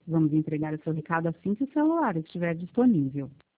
Vamos entregar o seu recado assim que o celular estiver disponível.